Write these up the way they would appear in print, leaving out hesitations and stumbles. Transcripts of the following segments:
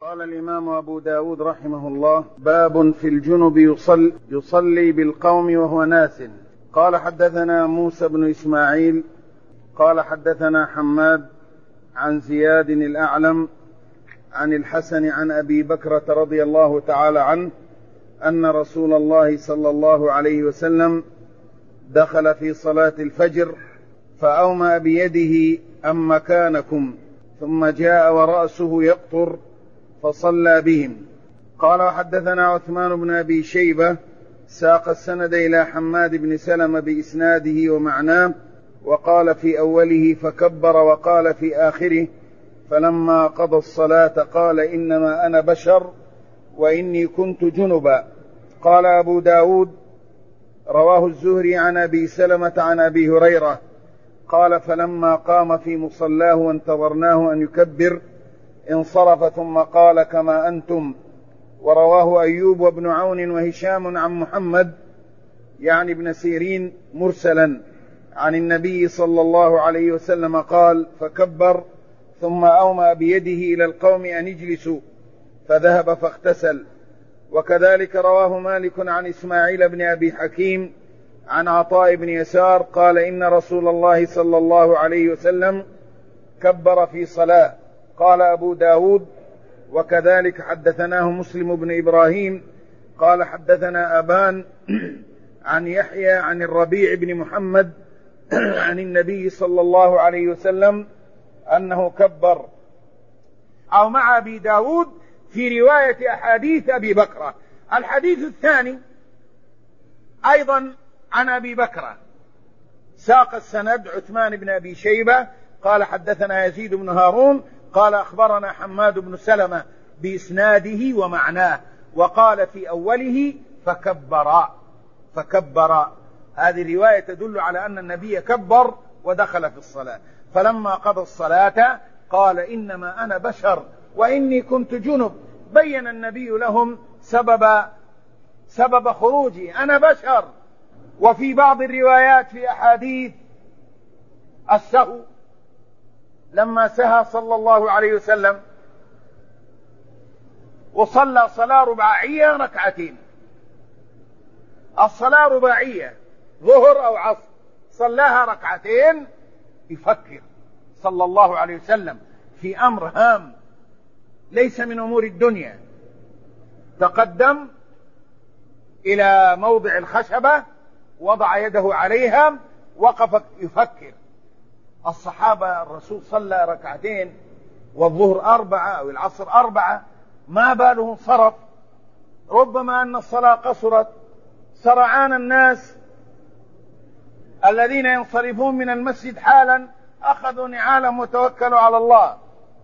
قال الإمام أبو داود رحمه الله: باب في الجنب يصلي بالقوم وهو ناس. قال حدثنا موسى بن إسماعيل قال حدثنا حماد عن زياد الأعلم عن الحسن عن أبي بكرة رضي الله تعالى عنه أن رسول الله صلى الله عليه وسلم دخل في صلاة الفجر فأومأ بيده أم مكانكم، ثم جاء ورأسه يقطر فصلى بهم. قال وحدثنا عثمان بن أبي شيبة ساق السند إلى حماد بن سلمة بإسناده ومعناه، وقال في أوله فكبر، وقال في آخره فلما قضى الصلاة قال إنما أنا بشر وإني كنت جنبا. قال أبو داود رواه الزهري عن أبي سلمة عن أبي هريرة قال فلما قام في مصلاه وانتظرناه أن يكبر انصرف ثم قال كما أنتم. ورواه أيوب وابن عون وهشام عن محمد يعني ابن سيرين مرسلا عن النبي صلى الله عليه وسلم قال فكبر ثم أومأ بيده إلى القوم أن يجلسوا فذهب فاغتسل. وكذلك رواه مالك عن إسماعيل بن أبي حكيم عن عطاء بن يسار قال إن رسول الله صلى الله عليه وسلم كبر في صلاة. قال أبو داود وكذلك حدثناه مسلم بن إبراهيم قال حدثنا أبان عن يحيى عن الربيع بن محمد عن النبي صلى الله عليه وسلم أنه كبر. أو مع أبي داود في رواية أحاديث أبي بكرة. الحديث الثاني أيضا عن أبي بكرة ساق السند عثمان بن أبي شيبة قال حدثنا يزيد بن هارون قال أخبرنا حماد بن سلمة بإسناده ومعناه، وقال في أوله فكبر. هذه رواية تدل على أن النبي كبر ودخل في الصلاة. فلما قضى الصلاة قال إنما أنا بشر وإني كنت جنب. بين النبي لهم سبب خروجي، أنا بشر. وفي بعض الروايات في أحاديث السهو لما سهى صلى الله عليه وسلم وصلى صلاة رباعية ركعتين، الصلاة رباعية ظهر أو عصر صلاها ركعتين، يفكر صلى الله عليه وسلم في أمر هام ليس من أمور الدنيا. تقدم إلى موضع الخشبة وضع يده عليها وقف يفكر. الصحابة الرسول صلى ركعتين والظهر 4 أو العصر 4، ما باله انصرف؟ ربما أن الصلاة قصرت. سرعان الناس الذين ينصرفون من المسجد حالا أخذوا نعالهم وتوكلوا على الله،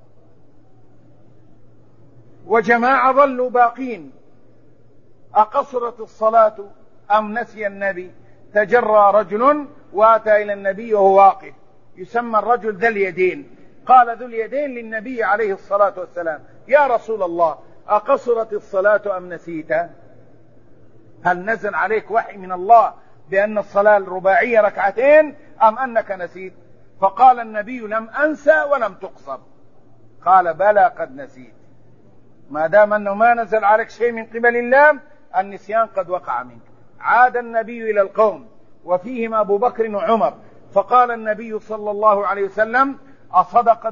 وجماعة ظلوا باقين. أقصرت الصلاة أم نسي النبي؟ تجرى رجل وأتى إلى النبي وهو واقف، يسمى الرجل ذا اليدين. قال ذو اليدين للنبي عليه الصلاة والسلام يا رسول الله أقصرت الصلاة أم نسيت؟ هل نزل عليك وحي من الله بأن الصلاة الرباعية ركعتين أم أنك نسيت؟ فقال النبي لم أنسى ولم تقصر. قال بلى قد نسيت. ما دام أنه ما نزل عليك شيء من قبل الله النسيان قد وقع منك. عاد النبي إلى القوم وفيهم أبو بكر وعمر، فقال النبي صلى الله عليه وسلم أصدق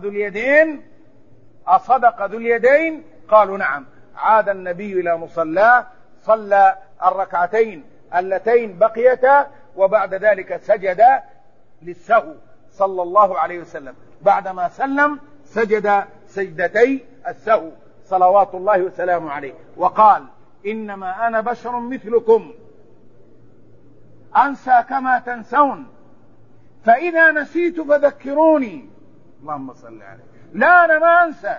ذو اليدين؟ قالوا نعم. عاد النبي إلى مصلاه صلى الركعتين اللتين بقيتا، وبعد ذلك سجد للسهو صلى الله عليه وسلم. بعدما سلم سجد سجدتي السهو صلوات الله وسلامه عليه، وقال إنما أنا بشر مثلكم أنسى كما تنسون، فإذا نسيت فذكروني. اللهم صل عليه. لا أنا ما أنسى.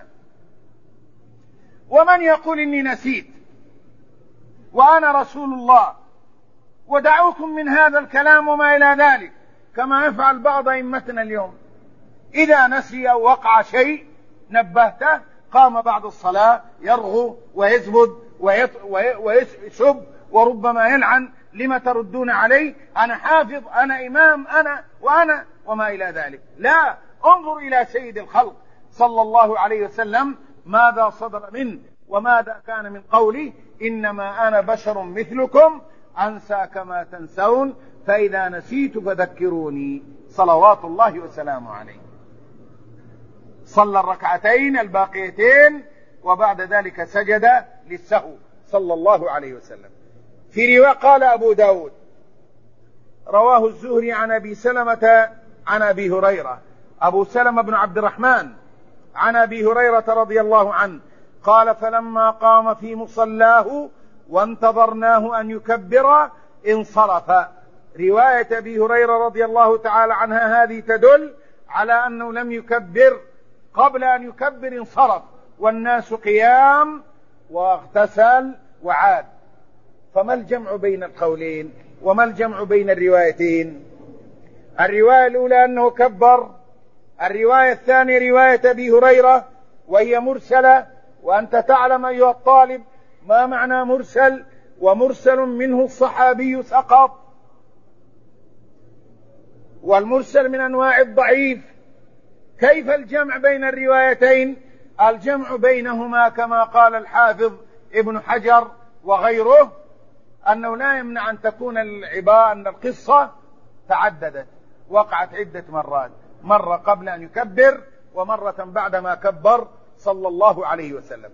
ومن يقول إني نسيت وأنا رسول الله؟ ودعوكم من هذا الكلام وما إلى ذلك، كما يفعل بعض أئمتنا اليوم. إذا نسي أو وقع شيء نبهته، قام بعد الصلاة يرغو ويزبد ويسب وربما يلعن. لما تردون علي؟ أنا حافظ، أنا إمام، أنا وما إلى ذلك. لا، انظر إلى سيد الخلق صلى الله عليه وسلم ماذا صدر منه وماذا كان من قوله. إنما أنا بشر مثلكم أنسى كما تنسون فإذا نسيت فذكروني، صلوات الله وسلامه عليه. صلى الركعتين الباقيتين وبعد ذلك سجد للسهو صلى الله عليه وسلم. في رواية قال أبو داود رواه الزهري عن أبي سلمة عن أبي هريرة، أبو سلمة بن عبد الرحمن عن أبي هريرة رضي الله عنه قال فلما قام في مصلاه وانتظرناه أن يكبر انصرف. رواية أبي هريرة رضي الله تعالى عنها هذه تدل على أنه لم يكبر، قبل أن يكبر انصرف والناس قيام واغتسل وعاد. فما الجمع بين القولين وما الجمع بين الروايتين؟ الرواية الأولى أنه كبر، الرواية الثانية رواية أبي هريرة وهي مرسلة، وأنت تعلم أيها الطالب ما معنى مرسل، ومرسل منه الصحابي سقط، والمرسل من أنواع الضعيف. كيف الجمع بين الروايتين؟ الجمع بينهما كما قال الحافظ ابن حجر وغيره أنه لا يمنع أن تكون العبارة أن القصة تعددت، وقعت عدة مرات، مرة قبل أن يكبر ومرة بعدما كبر صلى الله عليه وسلم.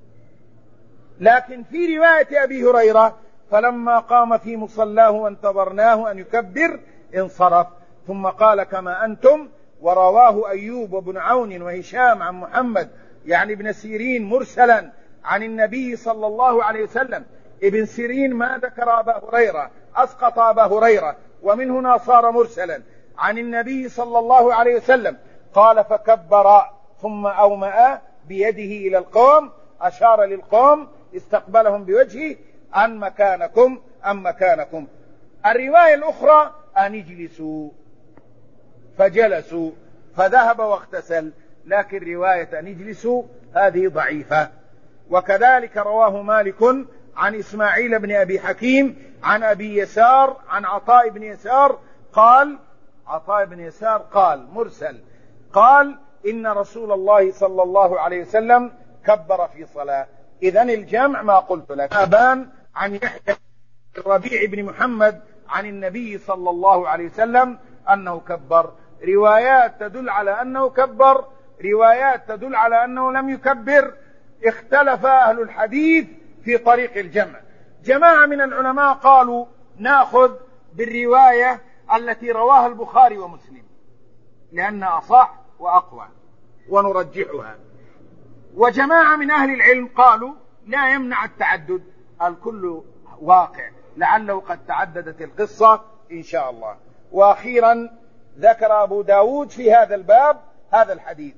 لكن في رواية أبي هريرة فلما قام في مصلاه وانتظرناه أن يكبر انصرف، ثم قال كما أنتم. ورواه أيوب بن عون وهشام عن محمد يعني ابن سيرين مرسلا عن النبي صلى الله عليه وسلم. ابن سيرين ما ذكر أبا هريرة، أسقط أبا هريرة، ومن هنا صار مرسلا عن النبي صلى الله عليه وسلم. قال فكبر ثم أومأ بيده إلى القوم، أشار للقوم استقبلهم بوجهه أن مكانكم أن مكانكم. الرواية الأخرى أن اجلسوا فجلسوا فذهب واغتسل، لكن رواية أن اجلسوا هذه ضعيفة. وكذلك رواه مالك عن إسماعيل بن أبي حكيم عن أبي يسار عن عطاء بن يسار قال، عطاء بن يسار قال مرسل، قال إن رسول الله صلى الله عليه وسلم كبر في صلاة. إذن الجمع ما قلت لك. أبان عن يحيى الربيع بن محمد عن النبي صلى الله عليه وسلم أنه كبر. روايات تدل على أنه كبر، روايات تدل على أنه لم يكبر. اختلف أهل الحديث في طريق الجمع. جماعة من العلماء قالوا نأخذ بالرواية التي رواها البخاري ومسلم لأنها أصح وأقوى ونرجحها، وجماعة من أهل العلم قالوا لا يمنع التعدد، الكل واقع لعله قد تعددت القصة إن شاء الله. وأخيرا ذكر أبو داود في هذا الباب هذا الحديث.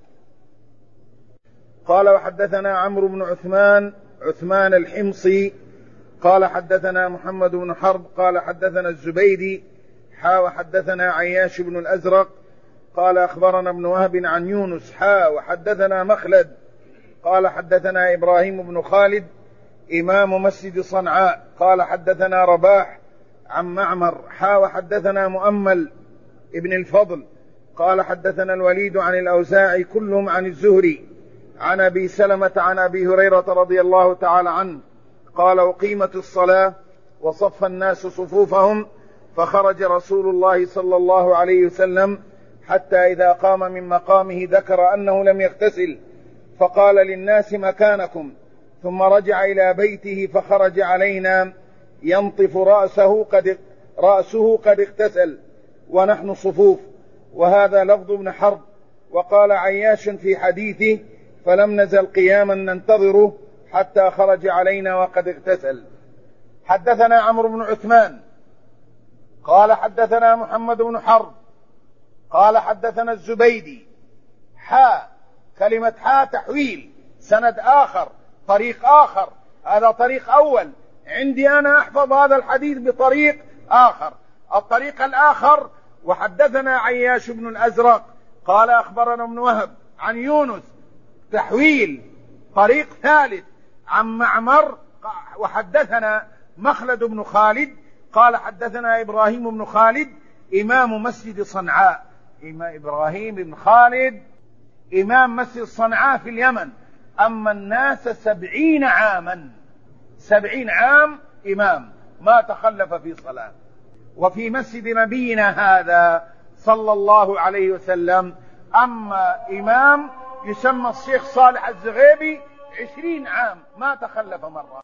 قال وحدثنا عمرو بن عثمان الحمصي قال حدثنا محمد بن حرب قال حدثنا الزبيدي وحدثنا عياش بن الأزرق قال أخبرنا ابن وهب عن يونس وحدثنا مخلد قال حدثنا إبراهيم بن خالد إمام مسجد صنعاء قال حدثنا رباح عن معمر وحدثنا مؤمل ابن الفضل قال حدثنا الوليد عن الأوزاعي كلهم عن الزهري عن أبي سلمة عن أبي هريرة رضي الله تعالى عنه قال أقيمت الصلاة وصف الناس صفوفهم فخرج رسول الله صلى الله عليه وسلم حتى إذا قام من مقامه ذكر أنه لم يغتسل فقال للناس مكانكم، ثم رجع إلى بيته فخرج علينا ينطف رأسه قد اغتسل ونحن صفوف. وهذا لفظ ابن حرب. وقال عياش في حديثه فلم نزل قياما ننتظره حتى خرج علينا وقد اغتسل. حدثنا عمرو بن عثمان قال حدثنا محمد بن حرب قال حدثنا الزبيدي كلمة تحويل سند آخر طريق آخر، هذا طريق أول عندي أنا أحفظ هذا الحديث بطريق آخر. الطريق الآخر وحدثنا عياش بن الأزرق قال أخبرنا ابن وهب عن يونس، تحويل طريق ثالث عن معمر وحدثنا مخلد بن خالد قال حدثنا إبراهيم بن خالد إمام مسجد صنعاء. إبراهيم بن خالد إمام مسجد صنعاء في اليمن، أما الناس 70 عاما، 70 عام إمام ما تخلف في صلاة. وفي مسجد نبينا هذا صلى الله عليه وسلم أما إمام يسمى الشيخ صالح الزغيبي 20 عام ما تخلف مرة.